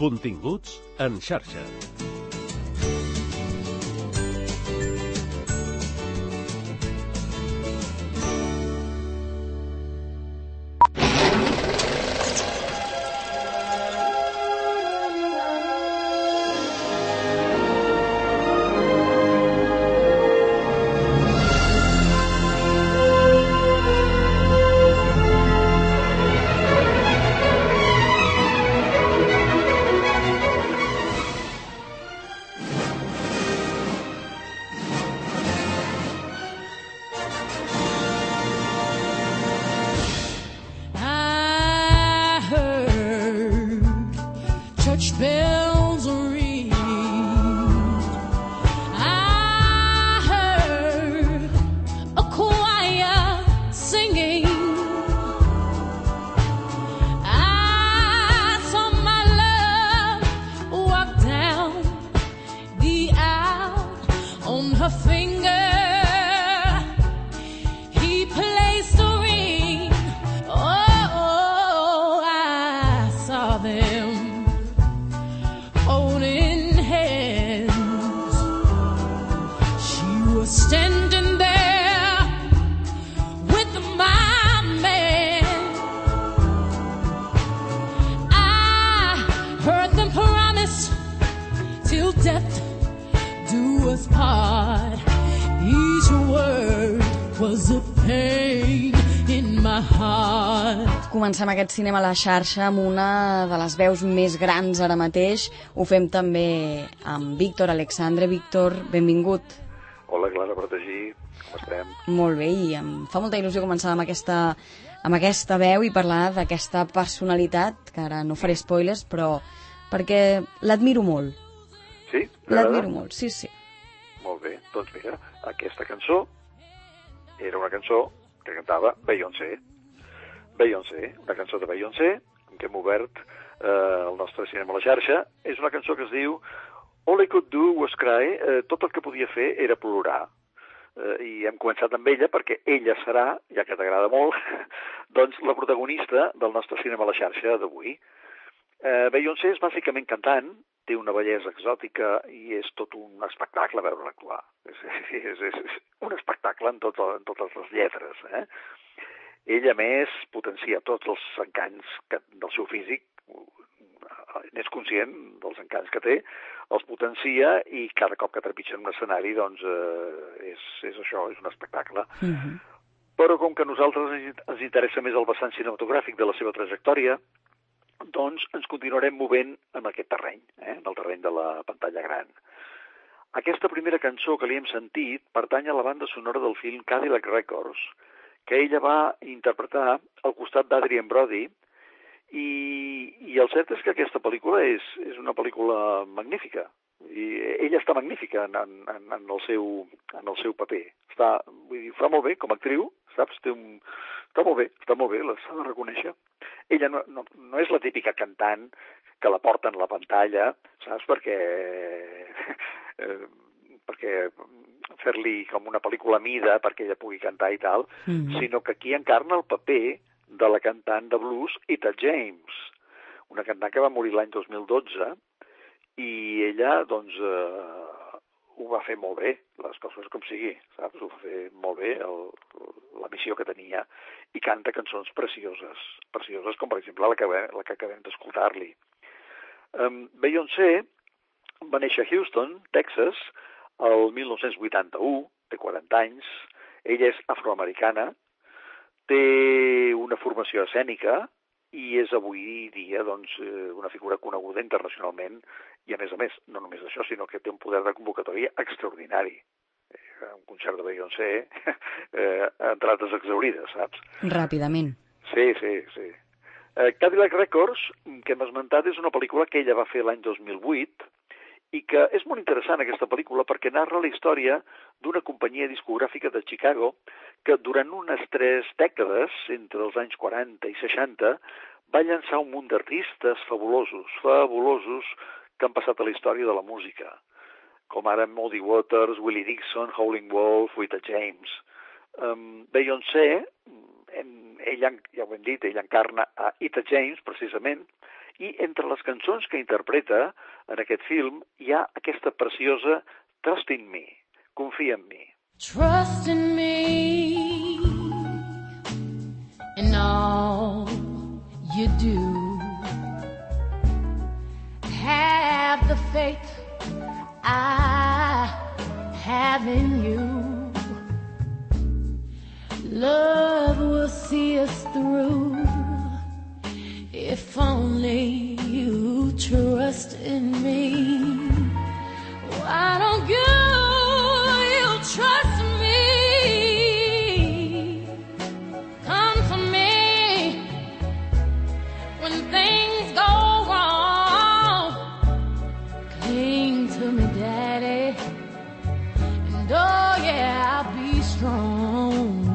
Continguts en xarxa. Comencem aquest cinema a la xarxa amb una de les veus més grans ara mateix. Ho fem també amb Víctor Alexandre. Víctor, benvingut. Hola, Clara Protegí, com estem? Molt bé, i em fa molta il·lusió començar amb aquesta veu i parlar d'aquesta personalitat, que ara no faré spoilers, però perquè l'admiro molt. Sí? L'admiro molt, sí. Molt bé, doncs mira, aquesta cançó era una cançó que cantava Beyoncé. Una cançó de Beyoncé, amb què hem obert el nostre cinema a la xarxa. És una cançó que es diu All I Could Do Was Cry. Tot el que podia fer era plorar. I hem començat amb ella perquè ella serà, ja que t'agrada molt, doncs la protagonista del nostre cinema a la xarxa d'avui. Beyoncé és bàsicament cantant, té una bellesa exòtica i és tot un espectacle veure-la actuar. És un espectacle en totes les lletres, Ella, a més, potencia tots els encants del seu físic, n'és conscient dels encants que té, els potencia i cada cop que trepitja en un escenari, doncs, és això, és un espectacle. Però com que a nosaltres ens interessa més el vessant cinematogràfic de la seva trajectòria, doncs ens continuarem movent en aquest terreny, en el terreny de la pantalla gran. Aquesta primera cançó que li hem sentit pertany a la banda sonora del film Cadillac Records, que ella va interpretar al costat d'Adrien Brody, i el cert és que aquesta pel·lícula és una pel·lícula magnífica, i ella està magnífica en el seu paper. Vull dir, fa molt bé com a actriu, saps? Està molt bé, s'ha de reconèixer. Ella no és la típica cantant que la porten a la pantalla, saps? Perquè fer-li com una pel·lícula a mida perquè ella pugui cantar i tal, sinó que aquí encarna el paper de la cantant de blues Etta James, una cantant que va morir l'any 2012, i ella, doncs, ho va fer molt bé, les coses com sigui, saps? Ho va fer molt bé, la missió que tenia, i canta cançons precioses, com per exemple la que acabem d'escoltar-li. Beyoncé va néixer a Houston, Texas, el 1981, té 40 anys, ella és afroamericana, té una formació escènica i és avui dia doncs, una figura coneguda internacionalment i, a més, no només això, sinó que té un poder de convocatòria extraordinari. Un concert de Beyoncé, entrades exaurides, saps? Ràpidament. Sí. Cadillac Records, que hem esmentat, és una pel·lícula que ella va fer l'any 2008 i que és molt interessant aquesta pel·lícula perquè narra la història d'una companyia discogràfica de Chicago que durant unes 3 dècades, entre els anys 40 i 60, va llançar un munt d'artistes fabulosos que han passat a la història de la música, com ara Muddy Waters, Willie Dixon, Howlin' Wolf, Etta James. Beyoncé, ella, ja ho hem dit, ella encarna a Etta James, precisament, I entre les cançons que interpreta en aquest film hi ha aquesta preciosa Trust in Me, confia en mi. Trust in me in all you do. Have the faith I have in you. Love will see us through if only you trust in me. Why don't you trust me? Come to me when things go wrong. Cling to me, Daddy, and oh yeah, I'll be strong.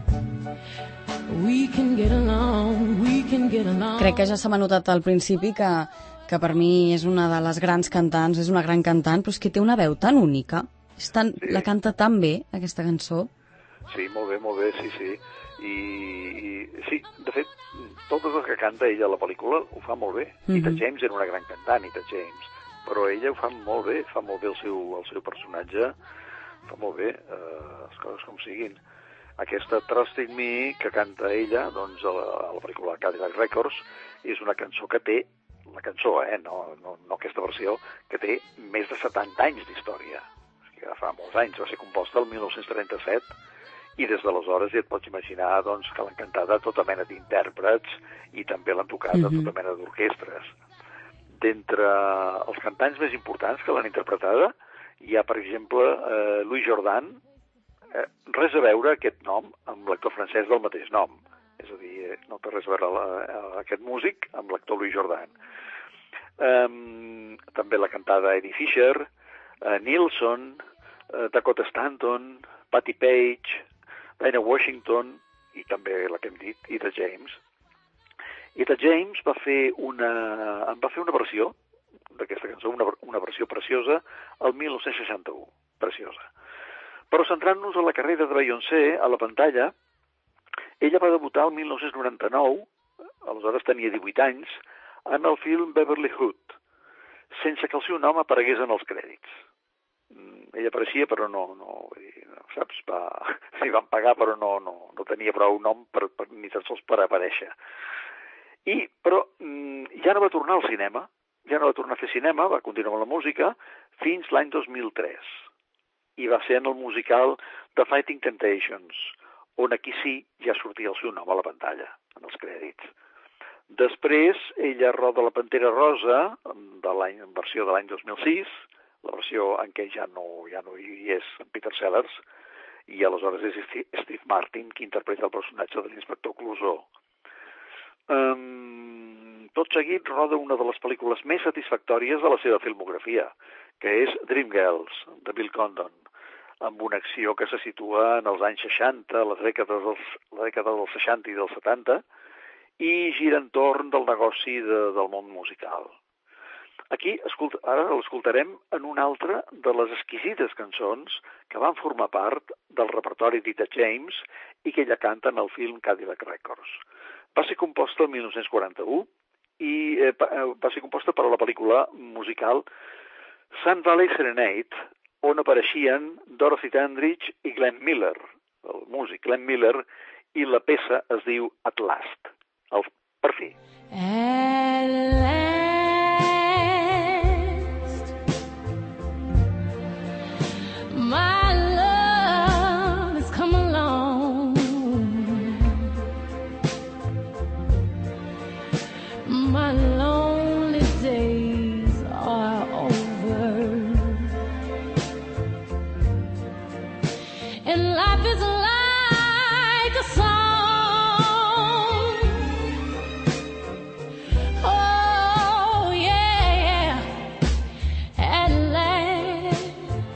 We can get along, we can get along. Crec que ja s'ha notat al principi que per mi és una de les grans cantants, és una gran cantant, però és que té una veu tan única. Sí. La canta tan bé, aquesta cançó. Sí, molt bé, sí. I sí, de fet, tot el que canta ella a la pel·lícula ho fa molt bé. Etta James era una gran cantant, Etta James, però ella ho fa molt bé el seu personatge, fa molt bé les coses com siguin. Aquesta Trust in Me que canta ella, doncs, a la pel·lícula Cadillac Records, és una cançó que té, la cançó, no aquesta versió, que té més de 70 anys d'història. Que fa molts anys, va ser composta el 1937, i des d'aleshores ja et pots imaginar doncs, que l'han cantada tota mena d'intèrprets i també l'han tocat a tota mena d'orquestres. D'entre els cantants més importants que l'han interpretada hi ha, per exemple, Louis Jordan. Res a veure aquest nom amb l'actor francès del mateix nom. És a dir, no té res a veure aquest músic amb l'actor Louis Jordan. També l'ha cantada Eddie Fisher, Nilsson, Dakota Stanton, Patti Page, Dinah Washington i també la que hem dit, Etta James. Etta James va fer una versió d'aquesta cançó, una versió preciosa, el 1961, preciosa. Però centrant-nos en la carrera de Beyoncé a la pantalla, ella va debutar el 1999, aleshores tenia 18 anys, en el film Beverly Hood, sense que el seu nom aparegués en els crèdits. Ella apareixia, però no saps, s'hi van pagar, però no tenia prou nom ni tan sols per aparèixer. Però ja no va tornar al cinema, ja no va tornar a fer cinema, va continuar amb la música, fins l'any 2003. I va ser en el musical The Fighting Temptations, on aquí sí ja sortia el seu nom a la pantalla, en els crèdits. Després, ella roda La Pantera Rosa, en versió de l'any 2006, la versió en què ja no hi és Peter Sellers, i aleshores és Steve Martin qui interpreta el personatge de l'inspector Clouseau. Tot seguit roda una de les pel·lícules més satisfactòries de la seva filmografia, que és Dreamgirls, de Bill Condon, amb una acció que se situa en els anys 60, la dècada dels 60 i dels 70, i gira entorn del negoci del món musical. Aquí, ara l'escoltarem en una altra de les exquisites cançons que van formar part del repertori d'Etta James i que ella canta en el film Cadillac Records. Va ser composta el 1941 i va ser composta per a la pel·lícula musical Sun Valley Serenade, on apareixien Dorothy Dandridge i Glenn Miller, el músic Glenn Miller, i la peça es diu At Last, per fi. At last, my love has come along. My lonely days are over, and life is like a song. Oh yeah, at last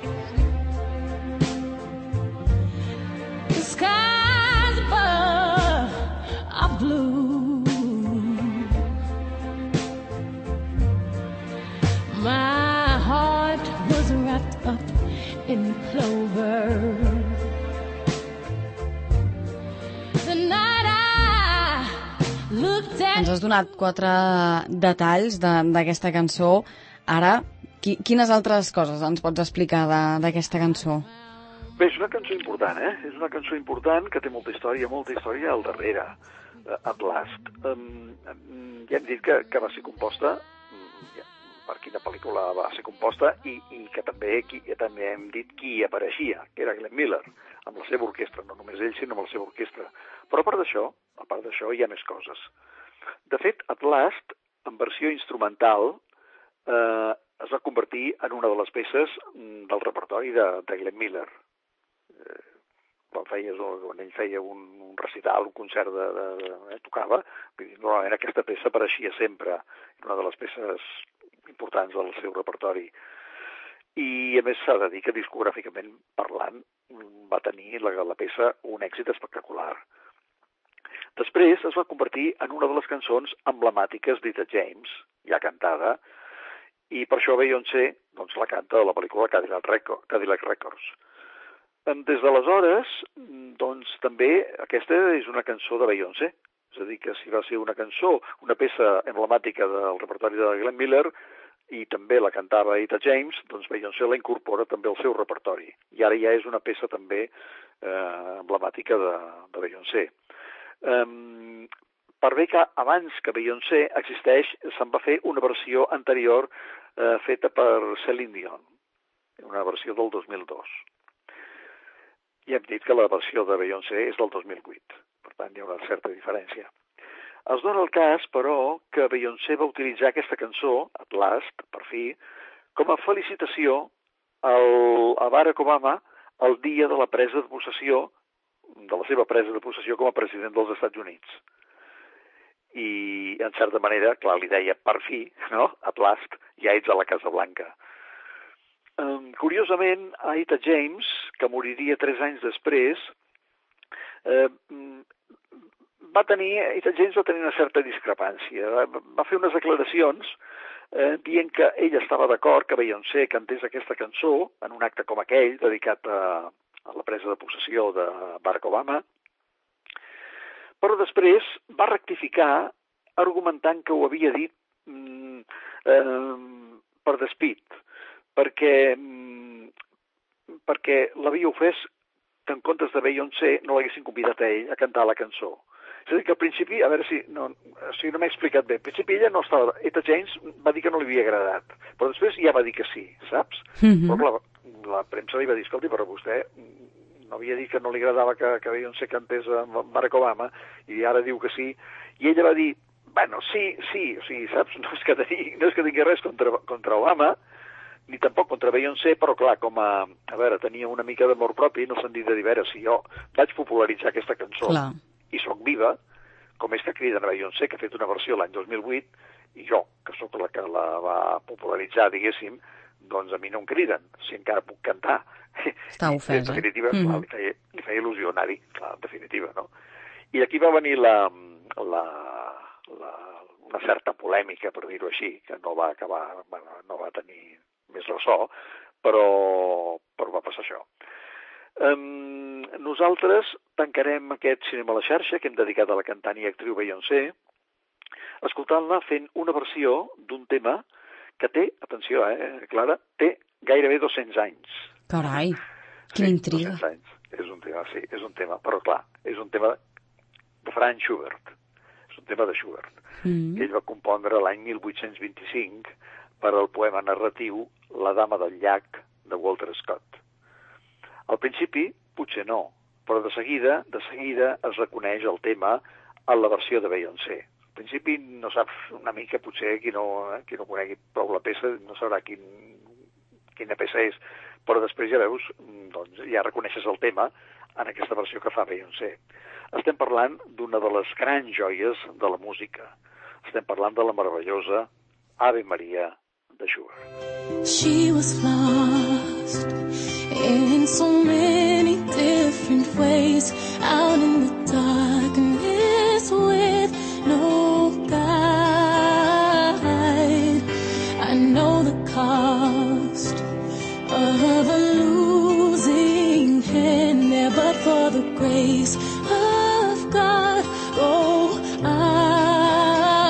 the skies above are blue. My heart was wrapped up in clover. The night I looked at ens has donat 4 detalls d'aquesta cançó. Ara, quines altres coses ens pots explicar d'aquesta cançó? Bé, és una cançó important, És una cançó important que té molta història al darrere. At Last. Ja hem dit que va ser composta, per quina pel·lícula va ser composta, i que també hem dit qui hi apareixia, que era Glenn Miller, amb la seva orquestra, no només ell, sinó amb la seva orquestra. Però a part d'això hi ha més coses. De fet, At Last, en versió instrumental, es va convertir en una de les peces del repertori de Glenn Miller. Quan ell feia un recital, un concert tocava, normalment aquesta peça apareixia sempre, una de les peces importants del seu repertori. I a més s'ha de dir que discogràficament parlant va tenir la peça un èxit espectacular. Després es va convertir en una de les cançons emblemàtiques d'Etta James, ja cantada, i per això Beyoncé la canta a la pel·lícula Cadillac Records. Des d'aleshores, també aquesta és una cançó de Beyoncé. És a dir, que si va ser una cançó, una peça emblemàtica del repertori de Glenn Miller, i també la cantava Etta James, Beyoncé la incorpora també al seu repertori. I ara ja és una peça també emblemàtica de Beyoncé. Per bé que abans que Beyoncé existeix, se'n va fer una versió anterior feta per Celine Dion, una versió del 2002. Ja hem dit que la versió de Beyoncé és del 2008, per tant hi ha una certa diferència. Es dona el cas, però, que Beyoncé va utilitzar aquesta cançó, At Last, per fi, com a felicitació a Barack Obama el dia de la presa de possessió, de la seva presa de possessió com a president dels Estats Units. I, en certa manera, clar, li deia, per fi, no? At last, ja ets a la Casa Blanca. Curiosament, a Etta James, que moriria 3 anys després, Etta James va tenir una certa discrepància. Va fer unes declaracions dient que ella estava d'acord que Beyoncé cantés aquesta cançó en un acte com aquell, dedicat a la presa de possessió de Barack Obama, però després va rectificar argumentant que ho havia dit per despit, perquè l'havia ofès que en comptes de Beyoncé no l'haguessin convidat a ell a cantar la cançó. És a dir, que al principi, a veure si no m'he explicat bé, al principi ella no estava... Etta James va dir que no li havia agradat, però després ja va dir que sí, saps? Però clar, la premsa li va dir, escolti, però vostè no havia dit que no li agradava que Beyoncé cantés amb Barack Obama, i ara diu que sí, i ella va dir, bueno, sí, o sigui, saps? No és que tingui res contra Obama, ni tampoc contra Beyoncé, però clar, tenia una mica d'amor propi, no se'n dit de dir, a veure, si jo vaig popularitzar aquesta cançó, clar, i soc viva, com és que criden a Beyoncé, que ha fet una versió l'any 2008, i jo, que sóc la que la va popularitzar, diguéssim, doncs a mi no em criden, si encara puc cantar. Està ofès, en definitiva, clar, li feia il·lusió anar-hi, clar, en definitiva, no? I aquí va venir una certa polèmica, per dir-ho així, que no va acabar, no va tenir més ressò, però va passar això. Nosaltres tancarem aquest Cinema a la xarxa que hem dedicat a la cantant i actriu Beyoncé, escoltant-la fent una versió d'un tema que té, atenció, Clara, té gairebé 200 anys. Carai, quina intriga. 200 anys. És un tema, sí, és un tema, però clar, és un tema de Franz Schubert, és un tema de Schubert, que ell va compondre l'any 1825 per al poema narratiu La dama del llac, de Walter Scott. Al principi, potser no, però de seguida es reconeix el tema en la versió de Beyoncé. Al principi no saps una mica, potser qui no conegui prou la peça no sabrà quina peça és, però després ja veus, doncs ja reconeixes el tema en aquesta versió que fa Beyoncé. Estem parlant d'una de les grans joies de la música. Estem parlant de la meravellosa Ave Maria de Schubert. She was lost in so many different ways, out in the darkness with no guide. I know the cost of a losing hand there, but for the grace of God, oh, I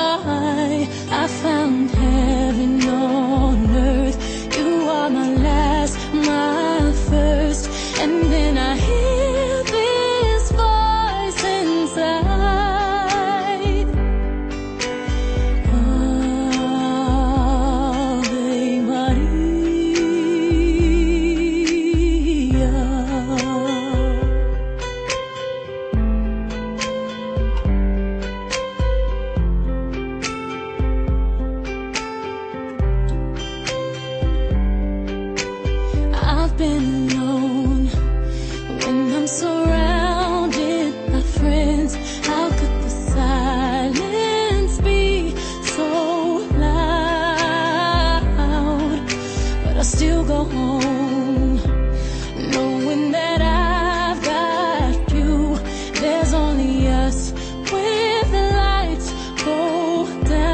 alone, knowing that I've got you. There's only us when the lights go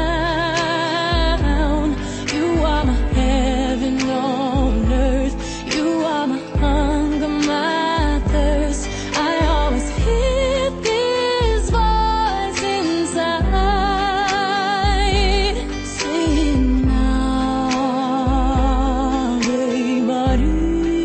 down. You are my heaven on earth. You are my hunger, my thirst. I always hear this voice inside saying, Ave Maria.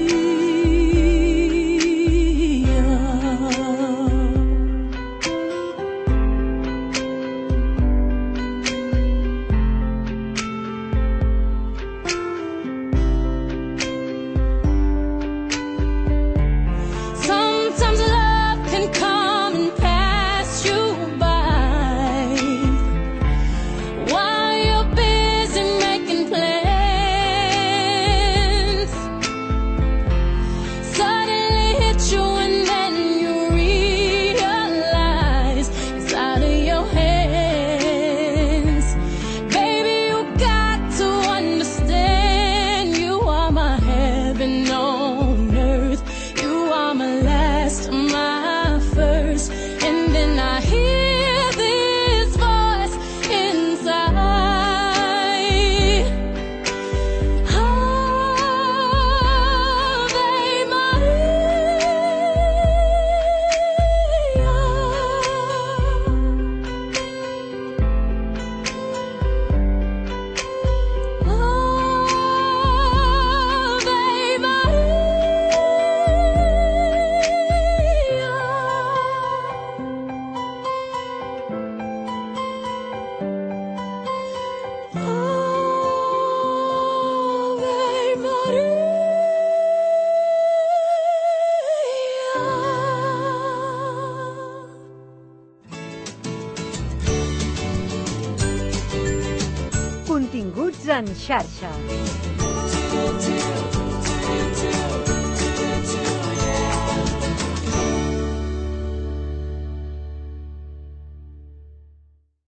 Sometimes love can come and pass you by while you're busy making plans. Suddenly hit you and then you realize it's out of your hands. Baby, you got to understand you are my heaven on earth. You are my last, my first. And then I hear this voice inside. Ave Continguts en xarxa.